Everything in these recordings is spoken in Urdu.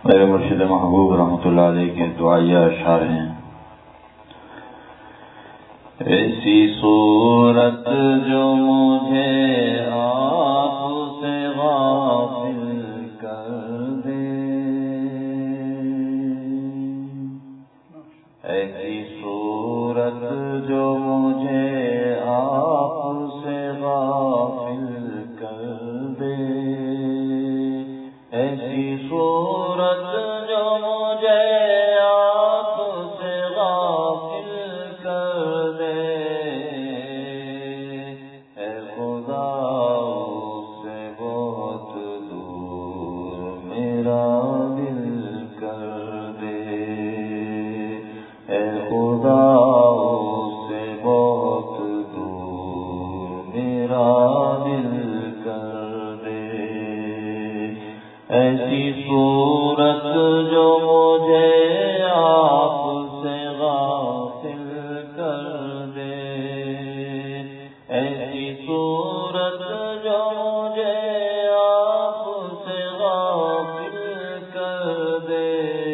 میرے مرشد محبوب رحمۃ اللہ علیہ کے دعائیہ اشعار ہیں۔ ایسی صورت جو مجھے آپ سے غافل کر دے، ایسی صورت جو مجھے آپ سے غافل کر دے، ایسی صورت جو مجھے آپ سے غافل کر دے، اے خدا اس سے بہت دور میرا دل کر دے، اے خدا اس سے بہت دور میرا دل کر دے، ایسی صورت جو مجھے آپ سے غافل کر دے، ایسی صورت جو مجھے آپ سے غافل کر دے،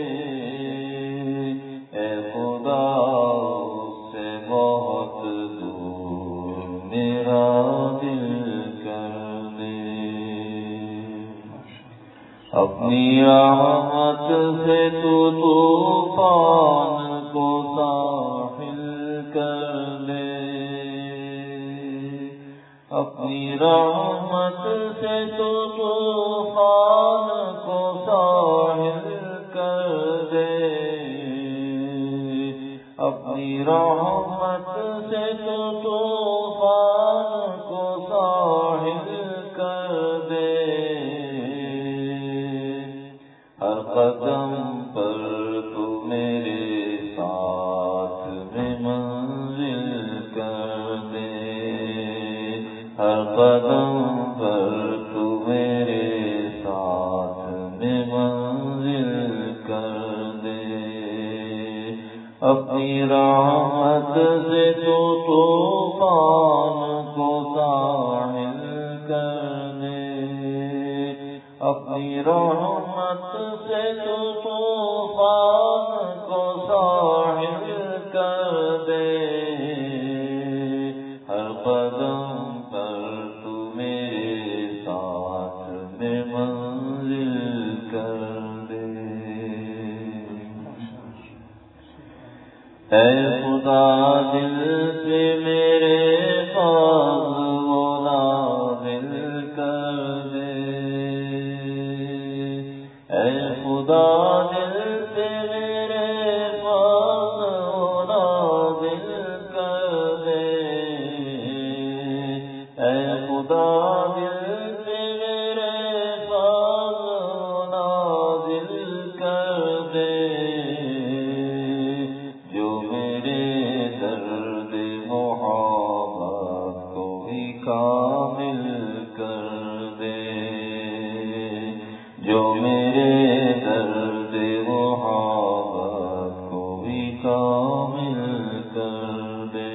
اے خدا اس سے بہت دور میرا دل کر دے، اپنی رحمت سے تو طوفان کو ساحل کر دے، اپنی رحمت سے تو طوفان کو ساحل کر دے، اپنی رحمت سے تو طوفان کو ساحل کر دے، ہر قدم پر تو میرے ساتھ میں منزل کر دے، ہر قدم پر تو میرے ساتھ میں منزل کر دے، اپنی رحمت سے تو طوفان کو ساحل کر دے، اپنی رحمت سے تو طوفان کو ساحل کر دے، ہر قدم پر تو میرے ساتھ میں منزل کر دے، اے خدا دل سے میرے فضل و نازل کر دے، اے خدا دل سے میرے فضل و نازل کر دے، اے خدا دل سے میرے فضل و نازل کر دے، جو میرے درد محبت کو بھی کامل کر دے، جو میرے درد محبت کو بھی کامل کر دے،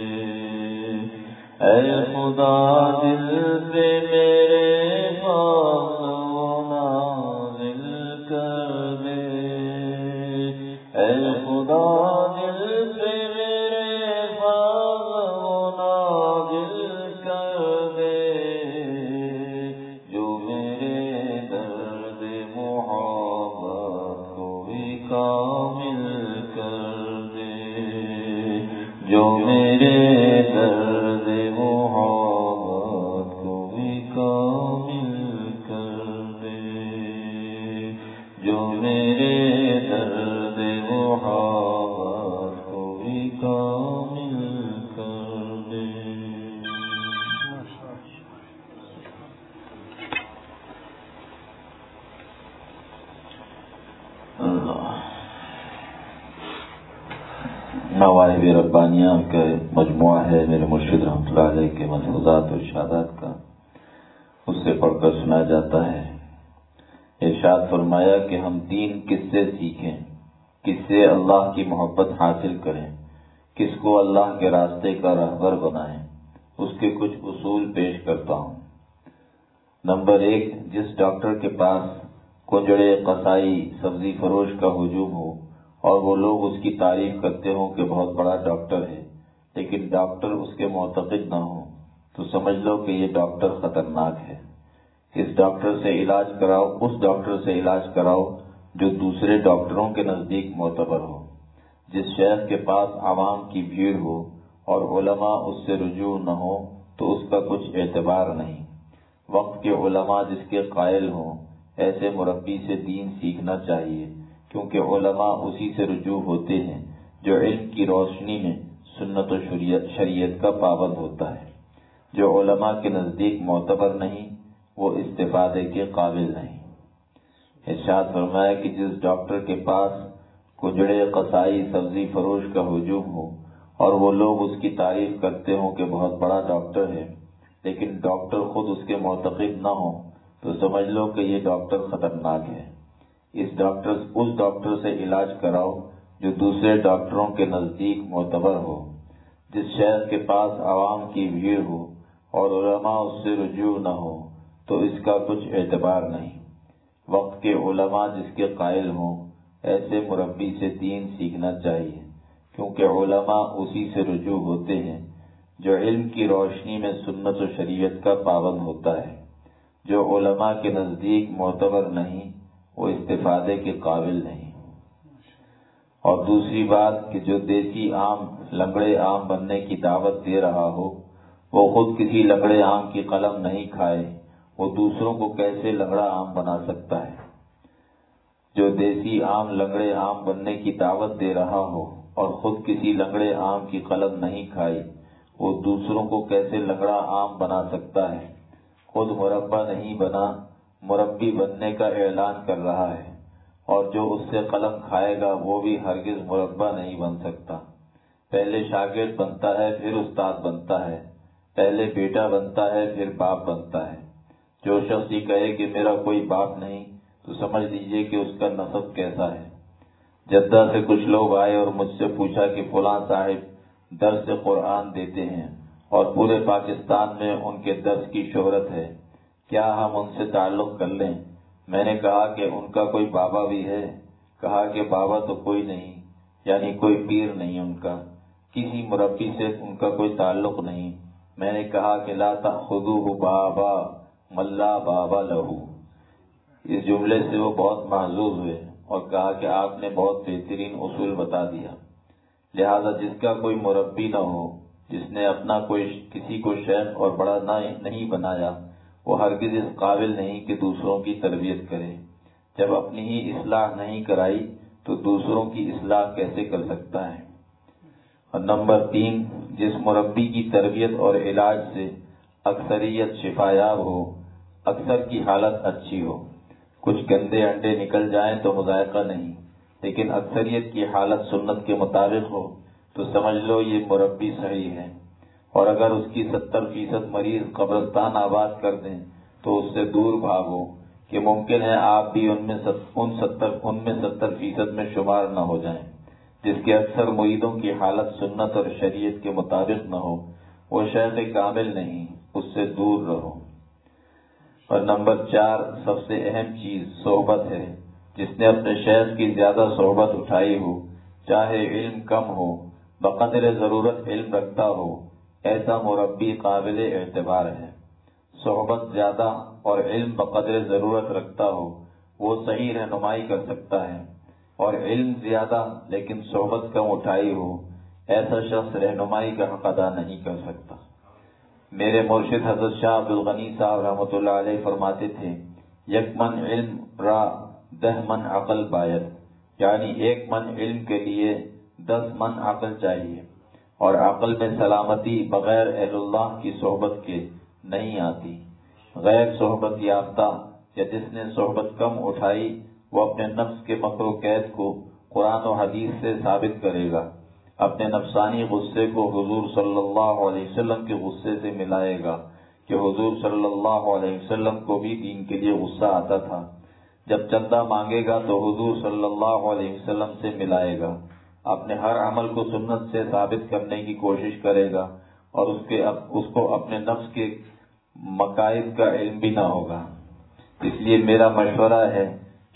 اے خدا دل سے میرے فضل و نازل کر دے، اے خدا دل سے میرے فضل و نازل کر دے، جو میرے درد محبت کو بھی کامل کر دے، جو میرے درد محبت کو بھی کامل کر دے، جو میرے درد محبت کو بھی کامل کر دے۔ مواہب ربانیہ کا مجموعہ ہے میرے مرشد رحمۃ اللہ علیہ کے ملفوظات اور ارشادات کا، اس سے پڑھ کر سنا جاتا ہے۔ ارشاد فرمایا کہ ہم 3 قصے سیکھیں، کس سے اللہ کی محبت حاصل کریں، کس کو اللہ کے راستے کا راہبر بنائیں، اس کے کچھ اصول پیش کرتا ہوں۔ نمبر 1، جس ڈاکٹر کے پاس کنجڑے قصائی سبزی فروش کا ہجوم ہو اور وہ لوگ اس کی تعریف کرتے ہوں کہ بہت بڑا ڈاکٹر ہے، لیکن ڈاکٹر اس کے معتقد نہ ہو، تو سمجھ لو کہ یہ ڈاکٹر خطرناک ہے۔ اس ڈاکٹر سے علاج کراؤ، اس ڈاکٹر سے علاج کراؤ جو دوسرے ڈاکٹروں کے نزدیک معتبر ہو۔ جس شیخ کے پاس عوام کی بھیڑ ہو اور علماء اس سے رجوع نہ ہو تو اس کا کچھ اعتبار نہیں۔ وقت کے علماء جس کے قائل ہوں، ایسے مربی سے دین سیکھنا چاہیے، کیونکہ علماء اسی سے رجوع ہوتے ہیں جو علم کی روشنی میں سنت و شریعت کا پابند ہوتا ہے۔ جو علماء کے نزدیک معتبر نہیں، وہ استفادے کے قابل نہیں۔ ارشاد فرمایا کہ جس ڈاکٹر کے پاس کجڑے قصائی سبزی فروش کا ہجوم ہو اور وہ لوگ اس کی تعریف کرتے ہوں کہ بہت بڑا ڈاکٹر ہے، لیکن ڈاکٹر خود اس کے معتقد نہ ہو، تو سمجھ لو کہ یہ ڈاکٹر خطرناک ہے۔ اس ڈاکٹر سے علاج کراؤ جو دوسرے ڈاکٹروں کے نزدیک معتبر ہو۔ جس شہر کے پاس عوام کی بھیڑ ہو اور علماء اس سے رجوع نہ ہو تو اس کا کچھ اعتبار نہیں۔ وقت کے علماء جس کے قائل ہوں، ایسے مربی سے دین سیکھنا چاہیے، کیونکہ علماء اسی سے رجوع ہوتے ہیں جو علم کی روشنی میں سنت و شریعت کا پابند ہوتا ہے۔ جو علماء کے نزدیک معتبر نہیں، وہ استفادے کے قابل نہیں۔ اور دوسری بات کہ جو دیسی آم لنگڑے آم بننے کی دعوت دے رہا ہو، وہ خود کسی لنگڑے آم کی قلم نہیں کھائے، وہ دوسروں کو کیسے لنگڑا آم بنا سکتا ہے؟ جو دیسی آم لنگڑے آم بننے کی دعوت دے رہا ہو اور خود کسی لنگڑے آم کی قلم نہیں کھائی، وہ دوسروں کو کیسے لنگڑا آم بنا سکتا ہے؟ خود مربع نہیں بنا، مربی بننے کا اعلان کر رہا ہے، اور جو اس سے قلم کھائے گا وہ بھی ہرگز مربع نہیں بن سکتا۔ پہلے شاگرد بنتا ہے، پھر استاد بنتا ہے، پہلے بیٹا بنتا ہے، پھر باپ بنتا ہے۔ جو شخص یہ کہے کہ میرا کوئی باپ نہیں، تو سمجھ لیجئے کہ اس کا نسب کیسا ہے۔ جدہ سے کچھ لوگ آئے اور مجھ سے پوچھا کہ فلاں صاحب درس قرآن دیتے ہیں اور پورے پاکستان میں ان کے درس کی شہرت ہے، کیا ہم ان سے تعلق کر لیں؟ میں نے کہا کہ ان کا کوئی بابا بھی ہے؟ کہا کہ بابا تو کوئی نہیں، یعنی کوئی پیر نہیں ان کا، کسی مربی سے ان کا کوئی تعلق نہیں۔ میں نے کہا کہ لا تأخذوہ بابا من لا بابا لہو۔ اس جملے سے وہ بہت محظوظ ہوئے اور کہا کہ آپ نے بہت بہترین اصول بتا دیا۔ لہذا جس کا کوئی مربی نہ ہو، جس نے اپنا کسی کو شیخ اور بڑا نہیں بنایا، وہ ہرگز اس قابل نہیں کہ دوسروں کی تربیت کرے۔ جب اپنی ہی اصلاح نہیں کرائی تو دوسروں کی اصلاح کیسے کر سکتا ہے؟ اور نمبر 3، جس مربی کی تربیت اور علاج سے اکثریت شفایاب ہو، اکثر کی حالت اچھی ہو، کچھ گندے انڈے نکل جائیں تو مذائقہ نہیں، لیکن اکثریت کی حالت سنت کے مطابق ہو تو سمجھ لو یہ مربی صحیح ہے۔ اور اگر اس کی 70% مریض قبرستان آباد کر دیں تو اس سے دور بھاگو کہ ممکن ہے آپ بھی ان میں 70% میں شمار نہ ہو جائیں۔ جس کے اکثر مریدوں کی حالت سنت اور شریعت کے مطابق نہ ہو، وہ شیخ کامل نہیں، اس سے دور رہو۔ اور نمبر 4، سب سے اہم چیز صحبت ہے۔ جس نے اپنے شیخ کی زیادہ صحبت اٹھائی ہو، چاہے علم کم ہو، بقدر ضرورت علم رکھتا ہو، ایسا مربی قابل اعتبار ہے۔ صحبت زیادہ اور علم بقدر ضرورت رکھتا ہو، وہ صحیح رہنمائی کر سکتا ہے، اور علم زیادہ لیکن صحبت کم اٹھائی ہو، ایسا شخص رہنمائی کا حق ادا نہیں کر سکتا۔ میرے مرشد حضرت شاہ عبدالغنی صاحب رحمۃ اللہ علیہ فرماتے تھے، یک من علم را 10 من عقل باید، یعنی 1 من علم کے لیے 10 من عقل چاہیے، اور عقل میں سلامتی بغیر اہل اللہ کی صحبت کے نہیں آتی۔ غیر صحبت یافتہ یا جس نے صحبت کم اٹھائی، وہ اپنے نفس کے مکر و قید کو قرآن و حدیث سے ثابت کرے گا، اپنے نفسانی غصے کو حضور صلی اللہ علیہ وسلم کے غصے سے ملائے گا کہ حضور صلی اللہ علیہ وسلم کو بھی دین کے لیے غصہ آتا تھا۔ جب چندہ مانگے گا تو حضور صلی اللہ علیہ وسلم سے ملائے گا، اپنے ہر عمل کو سنت سے ثابت کرنے کی کوشش کرے گا، اور اس کو اپنے نفس کے مقاصد کا علم بھی نہ ہوگا۔ اس لیے میرا مشورہ ہے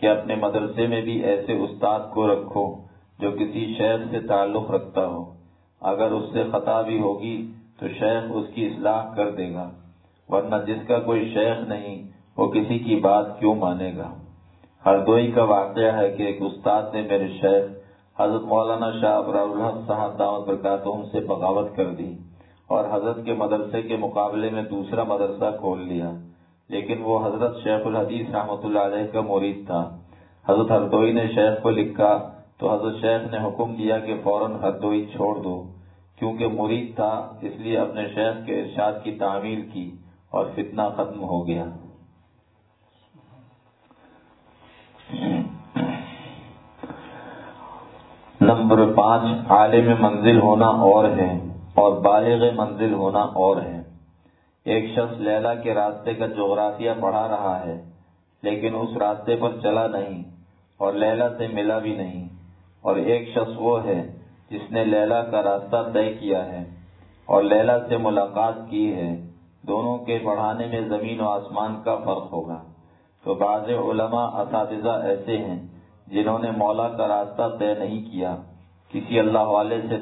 کہ اپنے مدرسے میں بھی ایسے استاد کو رکھو جو کسی شیخ سے تعلق رکھتا ہو، اگر اس سے خطا بھی ہوگی تو شیخ اس کی اصلاح کر دے گا، ورنہ جس کا کوئی شیخ نہیں وہ کسی کی بات کیوں مانے گا۔ ہردوئی کا واقعہ ہے کہ ایک استاد نے میرے شیخ حضرت مولانا شاہ ابرار الحق صاحب دامت برکاتہم سے بغاوت کر دی اور حضرت کے مدرسے کے مقابلے میں دوسرا مدرسہ کھول لیا، لیکن وہ حضرت شیخ الحدیث رحمۃ اللہ علیہ کا مرید تھا۔ حضرت ہردوئی نے شیخ کو لکھا تو حضرت شیخ نے حکم دیا کہ فوراً ہردوئی چھوڑ دو، کیونکہ مرید تھا اس لیے اپنے شیخ کے ارشاد کی تعمیل کی اور فتنہ ختم ہو گیا۔ نمبر 5، عالم منزل ہونا اور ہے اور بالغ منزل ہونا اور ہے۔ ایک شخص لیلا کے راستے کا جغرافیہ پڑھا رہا ہے، لیکن اس راستے پر چلا نہیں اور لیلا سے ملا بھی نہیں، اور ایک شخص وہ ہے جس نے لیلا کا راستہ طے کیا ہے اور لیلا سے ملاقات کی ہے، دونوں کے پڑھانے میں زمین و آسمان کا فرق ہوگا۔ تو بعض علماء اساتذہ ایسے ہیں جنہوں نے مولا کا راستہ طے نہیں کیا، کسی اللہ والے سے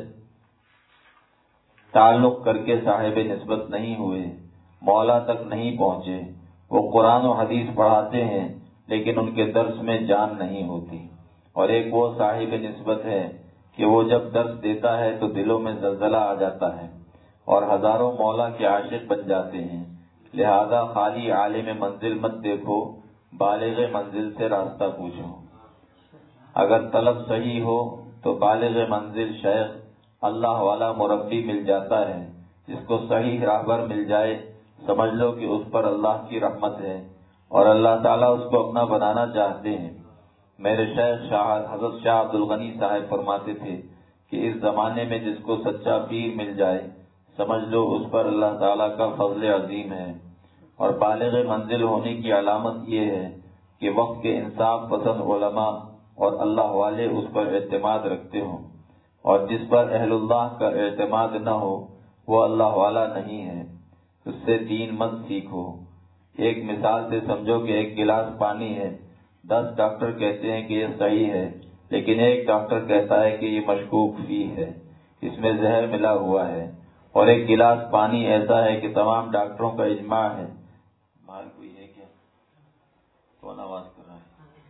تعلق کر کے صاحب نسبت نہیں ہوئے، مولا تک نہیں پہنچے، وہ قرآن و حدیث پڑھاتے ہیں لیکن ان کے درس میں جان نہیں ہوتی۔ اور ایک وہ صاحب نسبت ہے کہ وہ جب درس دیتا ہے تو دلوں میں زلزلہ آ جاتا ہے اور ہزاروں مولا کے عاشق بن جاتے ہیں۔ لہذا خالی عالم منزل مت دیکھو، بالغ منزل سے راستہ پوچھو۔ اگر طلب صحیح ہو تو بالغ منزل شیخ اللہ والا مربی مل جاتا ہے، جس کو صحیح راہبر مل جائے سمجھ لو کہ اس پر اللہ کی رحمت ہے اور اللہ تعالیٰ اس کو اپنا بنانا چاہتے ہیں۔ میرے شیخ حضرت شاہ عبد الغنی صاحب فرماتے تھے کہ اس زمانے میں جس کو سچا پیر مل جائے سمجھ لو اس پر اللہ تعالیٰ کا فضل عظیم ہے۔ اور بالغ منزل ہونے کی علامت یہ ہے کہ وقت کے انصاف پسند علماء اور اللہ والے اس پر اعتماد رکھتے ہوں، اور جس پر اہل اللہ کا اعتماد نہ ہو وہ اللہ والا نہیں ہے، اس سے دین مت سیکھو۔ ایک مثال سے سمجھو کہ ایک گلاس پانی ہے، 10 ڈاکٹر کہتے ہیں کہ یہ صحیح ہے، لیکن ایک ڈاکٹر کہتا ہے کہ یہ مشکوک فیہ ہے، اس میں زہر ملا ہوا ہے۔ اور ایک گلاس پانی ایسا ہے کہ تمام ڈاکٹروں کا اجماع ہے۔ باہر کوئی ہے کیا؟ کون آواز کر رہا ہے؟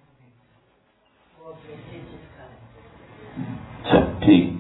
اچھا ٹھیک۔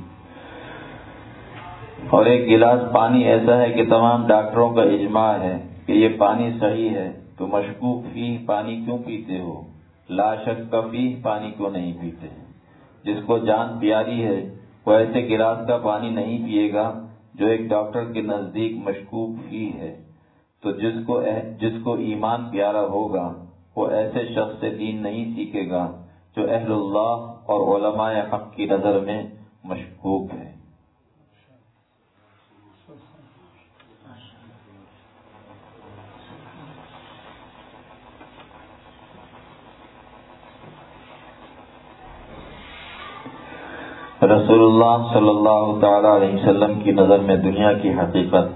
اور ایک گلاس پانی ایسا ہے کہ تمام ڈاکٹروں کا اجماع ہے کہ یہ پانی صحیح ہے، تو مشکوک فیہ پانی کیوں پیتے ہو؟ لا شک کا فیہ پانی کیوں نہیں پیتے؟ جس کو جان پیاری ہے وہ ایسے گلاس کا پانی نہیں پیے گا جو ایک ڈاکٹر کے نزدیک مشکوک فیہ ہے۔ تو جس کو ایمان پیارا ہوگا وہ ایسے شخص سے دین نہیں سیکھے گا جو اہل اللہ اور علماء حق کی نظر میں مشکوک ہے۔ رسول اللہ صلی اللہ تعالی علیہ وسلم کی نظر میں دنیا کی حقیقت۔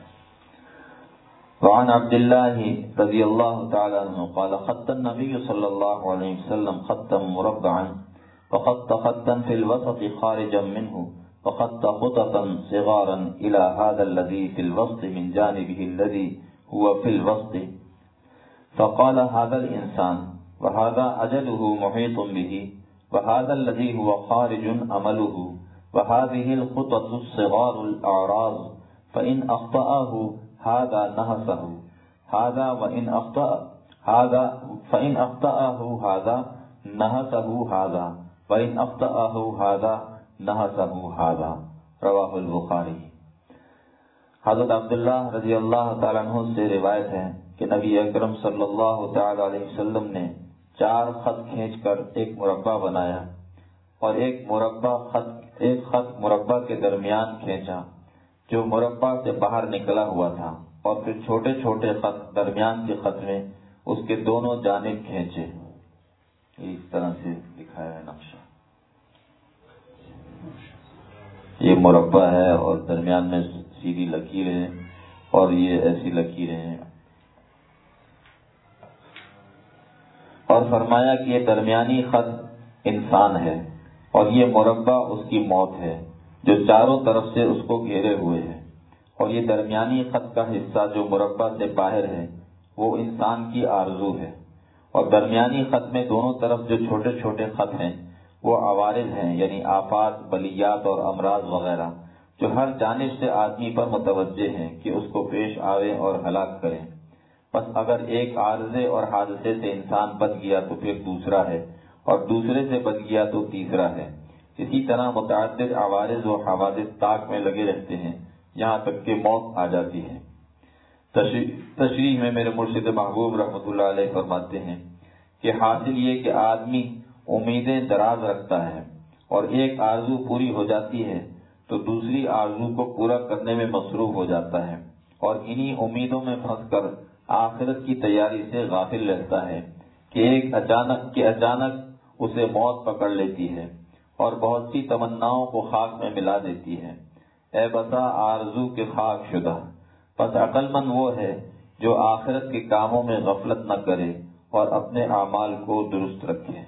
وعن عبد الله رضي الله تعالى عنه قال خط النبي صلى الله عليه وسلم خطا مربعا وخط خطا في الوسط خارجا منه وخط خططا صغارا إلى هذا الذي في الوسط من جانبه الذي هو في الوسط، فقال هذا الإنسان وهذا أجله محيط به وهذا الذي هو خارج أمله وهذه الخطط الصغار الأعراض، فإن أخطأه هذا نهسه هذا وإن فإن أخطأه هذا نهسه هذا وإن أخطأه هذا نهسه هذا۔ رواہ البخاری۔ حضرت عبداللہ رضی اللہ تعالیٰ عنہ سے روایت ہے کہ نبی اکرم صلی اللہ تعالی علیہ وسلم نے 4 خط کھینچ کر ایک مربع بنایا اور ایک خط مربع کے درمیان کھینچا جو مربع سے باہر نکلا ہوا تھا، اور پھر چھوٹے چھوٹے خط درمیان کے خط میں اس کے دونوں جانب کھینچے۔ اس طرح سے دکھایا ہے نقشہ، یہ مربع ہے اور درمیان میں سیدھی لکیریں ہیں اور یہ ایسی لکیریں ہیں، اور فرمایا کہ یہ درمیانی خط انسان ہے اور یہ مربع اس کی موت ہے جو چاروں طرف سے اس کو گھیرے ہوئے ہے، اور یہ درمیانی خط کا حصہ جو مربع سے باہر ہے وہ انسان کی آرزو ہے، اور درمیانی خط میں دونوں طرف جو چھوٹے چھوٹے خط ہیں وہ عوارض ہیں، یعنی آفات، بلیات اور امراض وغیرہ جو ہر جانب سے آدمی پر متوجہ ہیں کہ اس کو پیش آوے اور ہلاک کریں۔ بس اگر ایک عارضے اور حادثے سے انسان بچ گیا تو پھر دوسرا ہے، اور دوسرے سے بچ گیا تو تیسرا ہے۔ اسی طرح متعدد عوارض و حوادث طاق میں لگے رہتے ہیں یہاں تک کہ موت آ جاتی ہے۔ تشریح میں میرے مرشد محبوب رحمۃ اللہ علیہ فرماتے ہیں کہ حاصل یہ کہ آدمی امیدیں دراز رکھتا ہے، اور ایک آرزو پوری ہو جاتی ہے تو دوسری آرزو کو پورا کرنے میں مصروف ہو جاتا ہے، اور انہی امیدوں میں پھنس کر آخرت کی تیاری سے غافل رہتا ہے کہ اچانک اسے موت پکڑ لیتی ہے اور بہت سی تمناؤں کو خاک میں ملا دیتی ہے۔ اے بسا آرزو کے خاک شدہ، پس عقل مند وہ ہے جو آخرت کے کاموں میں غفلت نہ کرے اور اپنے اعمال کو درست رکھے۔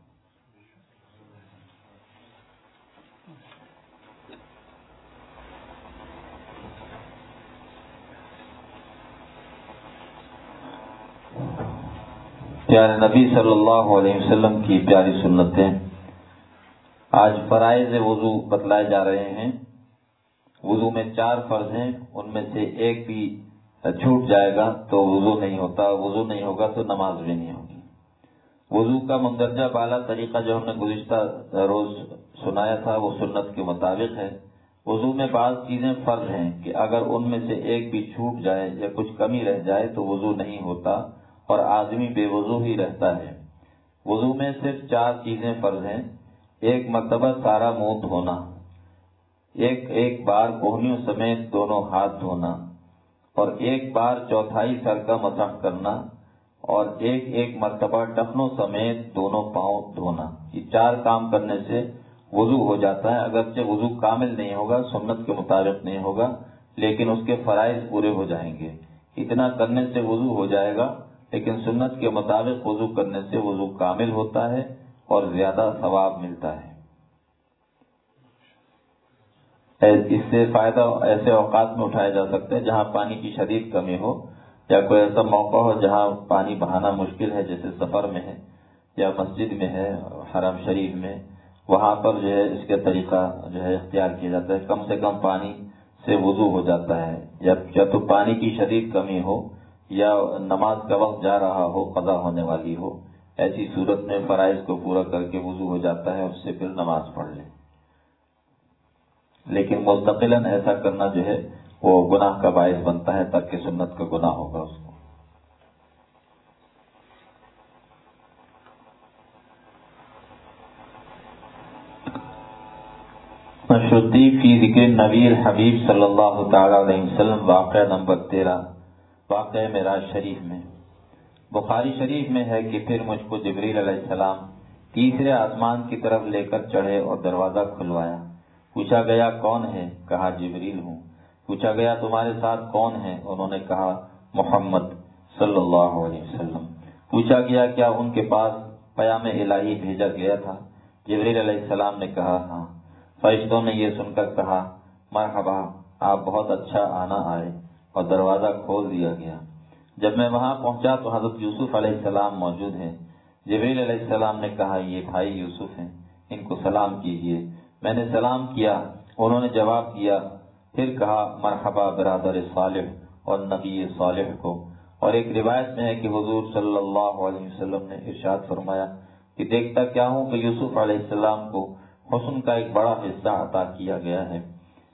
پیارے نبی صلی اللہ علیہ وسلم کی پیاری سنتیں۔ آج فرائض وضو بتلائے جا رہے ہیں۔ وضو میں 4 فرض ہیں، ان میں سے ایک بھی چھوٹ جائے گا تو وضو نہیں ہوتا، وضو نہیں ہوگا تو نماز بھی نہیں ہوگی۔ وضو کا مندرجہ بالا طریقہ جو ہم نے گزشتہ روز سنایا تھا وہ سنت کے مطابق ہے۔ وضو میں بعض چیزیں فرض ہیں کہ اگر ان میں سے ایک بھی چھوٹ جائے یا کچھ کمی رہ جائے تو وضو نہیں ہوتا اور آدمی بے وضو ہی رہتا ہے۔ وضو میں صرف 4 چیزیں فرض ہیں۔ ایک مرتبہ سارا منہ دھونا، ایک بار کوہنیوں سمیت دونوں ہاتھ دھونا، اور ایک بار چوتھائی سر کا مسح کرنا، اور ایک مرتبہ ٹخنوں سمیت دونوں پاؤں دھونا۔ یہ 4 کام کرنے سے وضو ہو جاتا ہے۔ اگرچہ وضو کامل نہیں ہوگا، سنت کے مطابق نہیں ہوگا، لیکن اس کے فرائض پورے ہو جائیں گے۔ اتنا کرنے سے وضو ہو جائے گا، لیکن سنت کے مطابق وضو کرنے سے وضو کامل ہوتا ہے اور زیادہ ثواب ملتا ہے۔ اس سے فائدہ ایسے اوقات میں اٹھایا جا سکتا ہے جہاں پانی کی شدید کمی ہو، یا کوئی ایسا موقع ہو جہاں پانی بہانا مشکل ہے، جیسے سفر میں ہے یا مسجد میں ہے، حرم شریف میں، وہاں پر جو ہے اس کا طریقہ جو ہے اختیار کیا جاتا ہے۔ کم سے کم پانی سے وضو ہو جاتا ہے، یا تو پانی کی شدید کمی ہو یا نماز کا وقت جا رہا ہو، قضا ہونے والی ہو، ایسی صورت میں فرائض کو پورا کر کے وضو ہو جاتا ہے، اس سے پھر نماز پڑھ لیں۔ لیکن مستقلاً ایسا کرنا جو ہے وہ گناہ کا باعث بنتا ہے، تاکہ سنت کا گناہ ہوگا اس کو۔ مشروطی فی ذکر نبی حبیب صلی اللہ تعالی علیہ وسلم، واقعہ نمبر 13، واقعہ معراج شریف میں۔ بخاری شریف میں ہے کہ پھر مجھ کو جبریل علیہ السلام تیسرے آسمان کی طرف لے کر چڑھے اور دروازہ کھلوایا۔ پوچھا گیا کون ہے؟ کہا جبریل ہوں۔ پوچھا گیا تمہارے ساتھ کون ہے؟ انہوں نے کہا محمد صلی اللہ علیہ وسلم۔ پوچھا گیا کیا ان کے پاس پیام الہی بھیجا گیا تھا؟ جبریل علیہ السلام نے کہا ہاں۔ فرشتوں نے یہ سن کر کہا مرحبا، آپ بہت اچھا آنا آئے، اور دروازہ کھول دیا گیا۔ جب میں وہاں پہنچا تو حضرت یوسف علیہ السلام موجود ہیں۔ جبریل علیہ السلام نے کہا یہ بھائی یوسف ہیں، ان کو سلام کیجیے۔ میں نے سلام کیا، انہوں نے جواب دیا، پھر کہا مرحبا برادر صالح اور نبی صالح کو۔ اور ایک روایت میں ہے کہ حضور صلی اللہ علیہ وسلم نے ارشاد فرمایا کہ دیکھتا کیا ہوں کہ یوسف علیہ السلام کو حسن کا ایک بڑا حصہ عطا کیا گیا ہے۔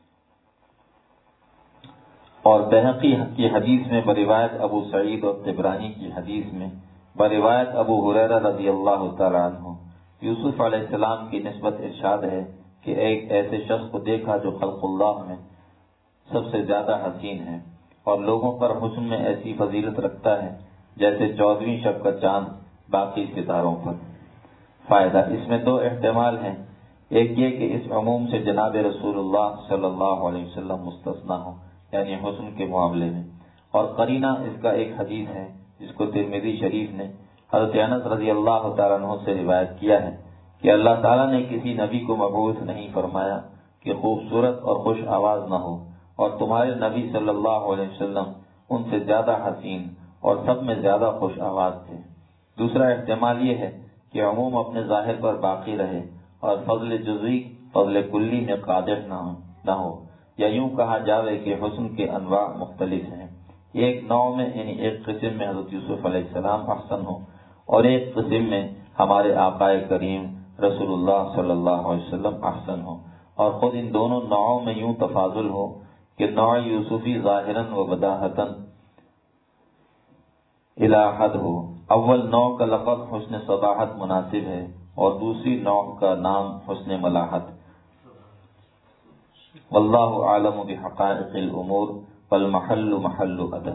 اور بہقی کی حدیث میں بروایت ابو سعید اور طبرانی کی حدیث میں بروایت ابو ہریرہ رضی اللہ تعالیٰ عنہ یوسف علیہ السلام کی نسبت ارشاد ہے کہ ایک ایسے شخص کو دیکھا جو خلق اللہ میں سب سے زیادہ حسین ہے، اور لوگوں پر حسن میں ایسی فضیلت رکھتا ہے جیسے 14ویں شب کا چاند باقی ستاروں پر۔ فائدہ اس میں 2 احتمال ہیں۔ ایک یہ کہ اس عموم سے جناب رسول اللہ صلی اللہ علیہ وسلم مستثنیٰ ہوں، یعنی حسن کے معاملے میں، اور قرینہ اس کا ایک حدیث ہے جس کو ترمذی شریف نے حضرت انس رضی اللہ تعالیٰ عنہ سے روایت کیا ہے کہ اللہ تعالیٰ نے کسی نبی کو مبعوث نہیں فرمایا کہ خوبصورت اور خوش آواز نہ ہو، اور تمہارے نبی صلی اللہ علیہ وسلم ان سے زیادہ حسین اور سب میں زیادہ خوش آواز تھے۔ دوسرا احتمال یہ ہے کہ عموم اپنے ظاہر پر باقی رہے اور فضل جزوی فضل کلی میں قادر نہ ہو، یا یوں کہا جاوے کہ حسن کے انواع مختلف ہیں، ایک نوع میں یعنی ایک قسم میں حضرت یوسف علیہ السلام احسن ہو، اور ایک قسم میں ہمارے آقا کریم رسول اللہ صلی اللہ علیہ وسلم احسن ہو، اور خود ان دونوں نوعوں میں یوں تفاضل ہو کہ نوع یوسفی ظاہراً و بداہتاً الی حد ہو۔ اول نوع کا لقب حسن صباحت مناسب ہے، اور دوسری نوع کا نام حسن ملاحت۔ واللہ عالم بحقائق الامور والمحل محل ادب۔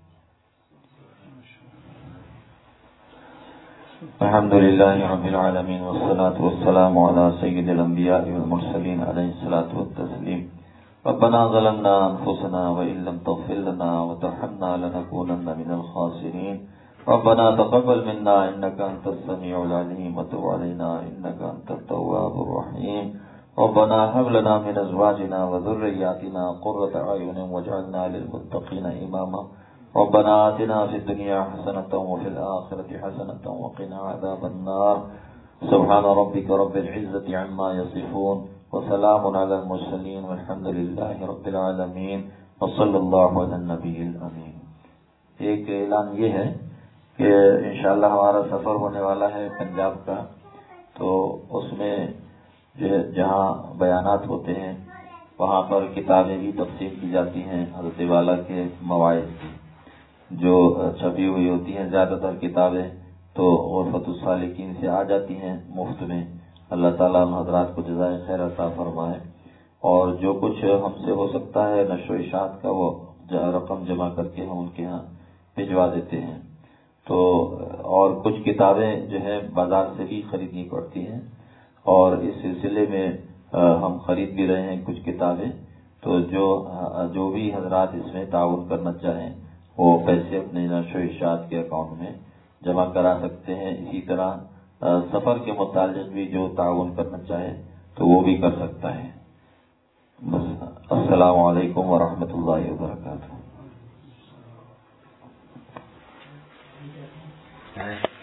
الحمد للہ رب العالمین والصلاة والسلام علی سید الانبیاء والمرسلین علیہ الصلاۃ والتسلیم۔ ربنا ظلمنا انفسنا وان لم تغفر لنا وترحمنا لنكونن من الخاسرین۔ ربنا تقبل منا انك انت السميع العليم وتب علينا انك انت التواب الرحيم۔ ربنا هب لنا من ازواجنا وذرياتنا قرة اعين واجعلنا للمتقين اماما۔ ربنا آتنا في الدنيا حسنة وفي الآخرة حسنة وقنا عذاب النار۔ سبحان ربك رب العزة عما يصفون وسلام على المرسلين والحمد لله رب العالمين وصلى الله على النبي الأمين۔ ایک اعلان یہ ہے کہ انشاءاللہ ہمارا سفر ہونے والا ہے پنجاب کا، تو اس میں جہاں بیانات ہوتے ہیں وہاں پر کتابیں بھی تقسیم کی جاتی ہیں، حضرت والا کے مواعظ کی جو چھپی ہوئی ہوتی ہیں، زیادہ تر کتابیں تو غرفت السالکین سے آ جاتی ہیں مفت میں۔ اللہ تعالیٰ ہم حضرات کو جزائے خیر عطا فرمائے، اور جو کچھ ہم سے ہو سکتا ہے نشر و اشاعت کا وہ رقم جمع کر کے ہم ان کے ہاں بھجوا دیتے ہیں۔ تو اور کچھ کتابیں جو ہے بازار سے بھی خریدنی پڑتی ہیں، اور اس سلسلے میں ہم خرید بھی رہے ہیں کچھ کتابیں۔ تو جو بھی حضرات اس میں تعاون کرنا چاہیں وہ پیسے اپنے نشر و اشاعت کے اکاؤنٹ میں جمع کرا سکتے ہیں۔ اسی طرح سفر کے متعلق بھی جو تعاون کرنا چاہے تو وہ بھی کر سکتا ہے۔ السلام علیکم ورحمۃ اللہ وبرکاتہ۔